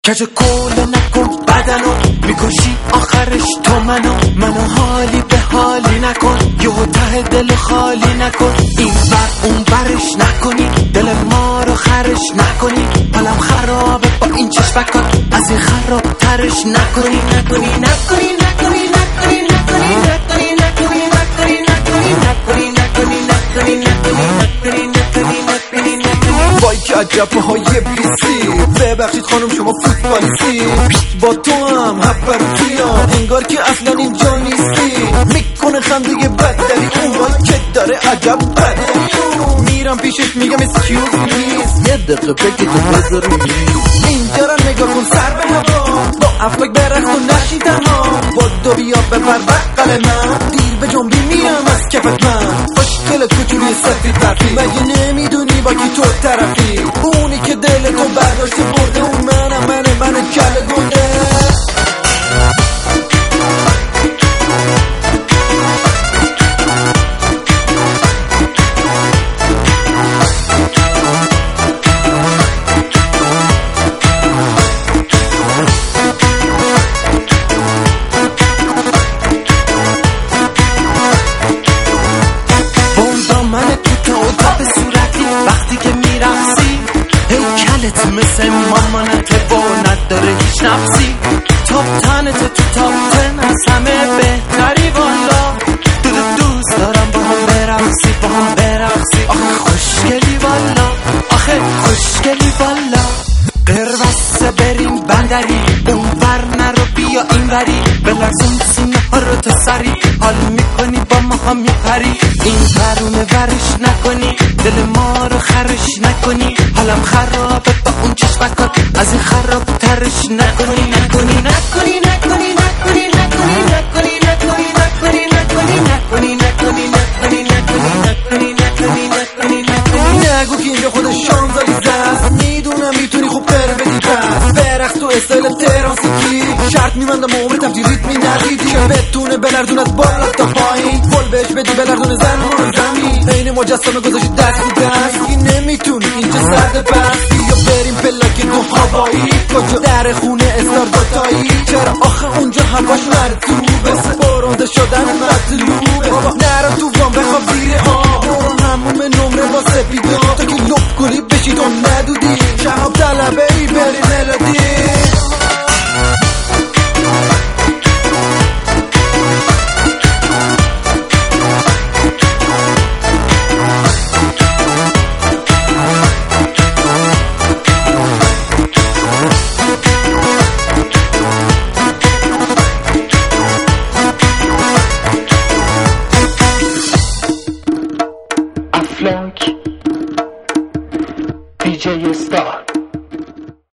کج کول نکن بدنو میکشی آخرش تو منو حالی به حالی نکن یهو ته دل خالی نکن این بر اون برش نکنی دل ما رو خرش نکنی حالم خرابه با این چشمکات از این خراب ترش نکنی وای که عجب های بیسی ببخشید خانم شما فوتبالیستی با تو هم هپروتیام انگار که اصلا اینجا نیستی میکنه خنده بددلی اون وای که داره عجب بددلی میرم پیشش میگم اسکیوز پلیز یه دقیقه بگی تو بذاری اینجا را نگاه کن سر به هوا با افلاک برخ و نشی تنها با دو بیا بپر بقل من دیر به جنبی میرم از کفت من خوشگل کوچولی سفید برفی مگه نمیدونی با کی تو طرفی اونی که دل تو برداشته برده اون منم کل گنده وقتی که میرقصی هیکلت مثل مامانت و نداره هیچ نفسی تاپ تنت تو تاپ تن از همه بهتری والا دوست دارم با هم برقصی آخه خوشگلی والا قروسه بریم بندری اون بر نرو بیا این بری بلرزون سینه ها رو تا سری حال میکنی با ما هم میپری این پرونه ورش نکنی دل ما رو خرش نکنی حالم خرابه با اون چشمکات از این خراب ترش نکنی نگو که اینجا خودش شانزالیزه است میدونم میتونی خوب بره بدی پس برقص تو استایل ترانسیکی شرط میبندم عمر تبدیل ریتمی ندیدی که بتونه بلردون از بالا تا پایین پل بهش بدی بلردون زن رو زمین این مجسمه گذاشتی دست رو دست این نمیتونی اینجا سرد بستی یا بریم پلاک دو هوایی کجا در خونه استار دوتایی چرا آخه اونجا هواش مرتوبه برونده شدن مطلوبه نرو تو وام بخواب زیر آب برو هموم نمره با سپیدا تا که لب گلی بشی تو ندودی شهاب طلبه ای بری ملودی DJ Star.